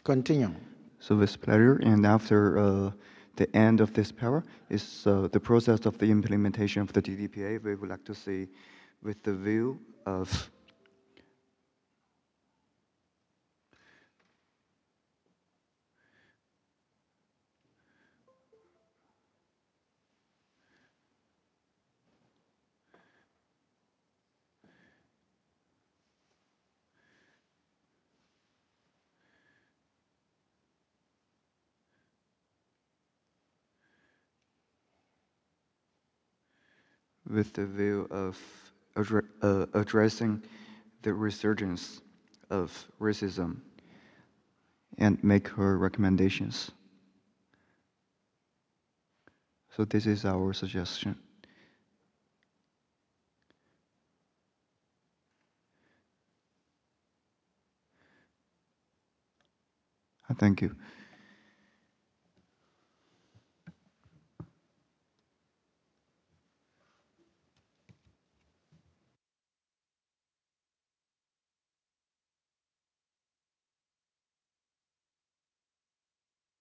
Continue. So with pleasure, and after the end of this power is the process of the implementation of the DDPA. We would like to see with the view of with the view of addressing the resurgence of racism and make her recommendations. So this is our suggestion. Thank you.